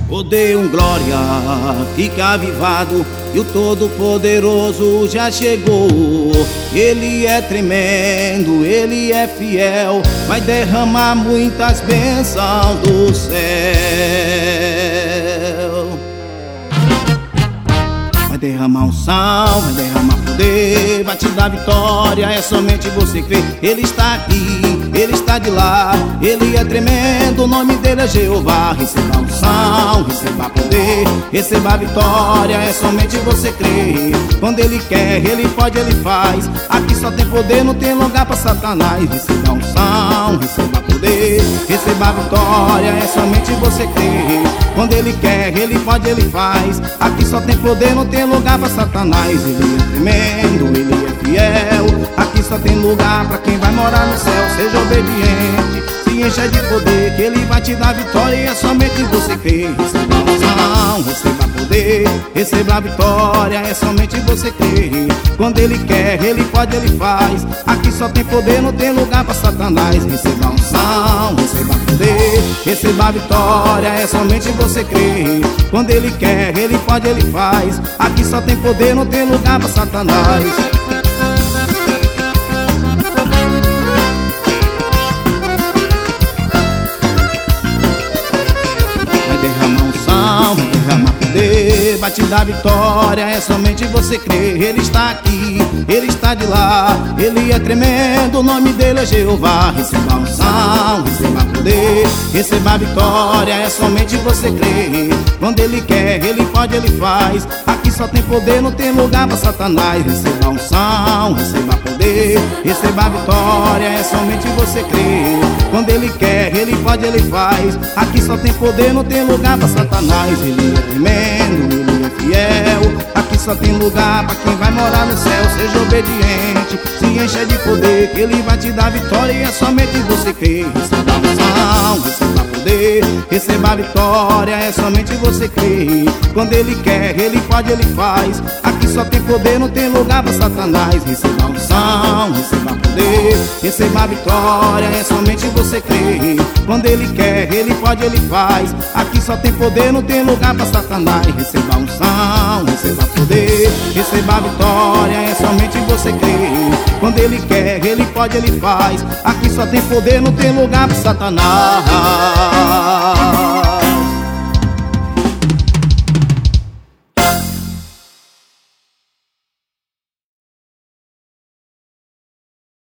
Odeio um glória, fica avivado, e o Todo-Poderoso já chegou. Ele é tremendo, ele é fiel, vai derramar muitas bênçãos do céu. Vai derramar unção, vai derramar poder, vai te dar vitória, é somente você crer. Ele está aqui, ele está de lá, ele é tremendo, o nome dele é Jeová. Receba unção, receba poder, receba vitória, é somente você crer. Quando ele quer, ele pode, ele faz. Aqui só tem poder, não tem lugar pra Satanás. Receba unção, receba poder, receba vitória, é somente você crer. Quando ele quer, ele pode, ele faz. Aqui só tem poder, não tem lugar pra Satanás. Ele é tremendo, ele é fiel, aqui só tem lugar pra quem vai morar no céu. Seja obediente, se encha de poder, que ele vai te dar vitória, e é somente você crer. Receba unção, receba poder, receba a vitória, é somente você crer. Quando ele quer, ele pode, ele faz. Aqui só tem poder, não tem lugar pra Satanás. Receba unção, receba poder, receba a vitória, é somente você crer. Quando ele quer, ele pode, ele faz. Aqui só tem poder, não tem lugar pra Satanás. Vai te dar vitória, é somente você crer. Ele está aqui, ele está de lá, ele é tremendo, o nome dele é Jeová. Receba unção, receba poder, receba vitória, é somente você crer. Quando ele quer, ele pode, ele faz. Aqui só tem poder, não tem lugar pra Satanás. Receba unção, receba poder, receba vitória, é somente você crer. Quando ele quer, ele pode, ele faz. Aqui só tem poder, não tem lugar pra Satanás. Ele é tremendo, ele é fiel, aqui só tem lugar pra quem vai morar no céu. Seja obediente, se encha de poder, que ele vai te dar vitória, e é somente você crer. Receba unção, receba poder, receba a vitória, é somente você crer. Quando ele quer, ele pode, ele faz. Aqui só tem poder, não tem lugar pra Satanás. Receba unção, receba poder, receba a vitória, é somente você crer. Quando ele quer, ele pode, ele faz. Aqui só tem poder, não tem lugar pra Satanás. Receba unção, receba poder, receba a vitória, é somente você crer. Quando ele quer, ele pode, ele faz. Aqui só tem poder, não tem lugar pra Satanás.